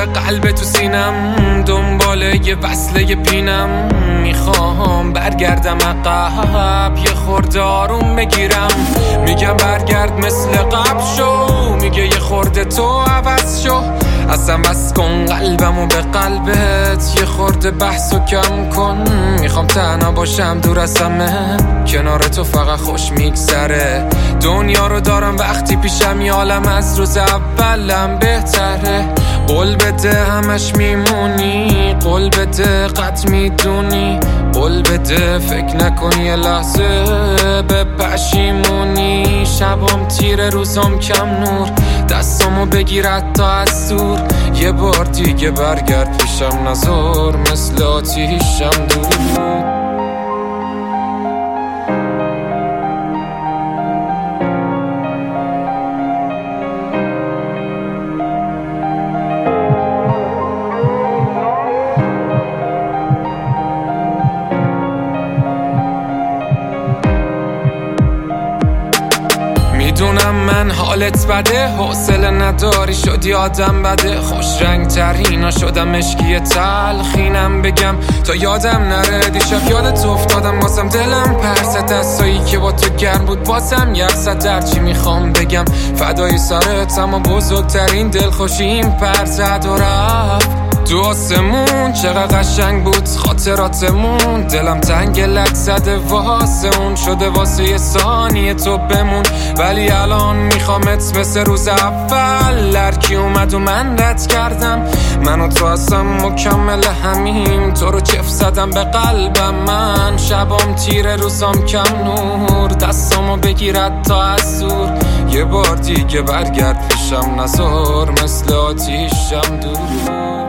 قلب تو سینم، دنبال یه وصله پینم. میخوام برگردم عقب، یه خورده آروم بگیرم. میگم برگرد مثل قبل شو، میگه یه خورده تو عوض شو. اصلا بس کن قلبمو به قلبت، یه خورده بحثو کم کن. میخوام تنها باشم دور از همه، کنار تو فقط خوش میگذره. دنیا رو دارم وقتی پیشم، یه عالم از روز اولم بهتره. قول بده همش میمونی، قول بده قد میدونی، قول بده فکر نکنی یه لحظه به پشیمونی. شبام تیره روزام کم نور، دستامو بگیرد تا از دور. یه بار دیگه برگرد پیشم، نزار مثل آتیشم دور. میدونم من حالت بده، حوصله نداری شدی آدم بده. خوش رنگ ترینا شدم اشکی تلخینم، بگم تا یادم نره. دیشب یادت افتادم بازم دلم پرسه، دستایی که با تو گرم بود بازم یخزد. درچی میخوام بگم فدای سرت، اما بزرگترین دلخوشیم پر زد و رفت تو آسمون. چقدر قشنگ بود خاطراتمون، دلم تنگ لک زده واسه اون. شده واسه یه ثانیه تو بمون، ولی الان میخوامت مثل روز اول. هرکی اومد و من رد کردم، من و تو هستم مکمل همیم. تو رو چف زدم به قلبم من، شبام تیره روزام کم نور. دستامو بگیرد تا از دور، یه بار دیگه برگرد پیشم، نزار مثل آتیشم دور.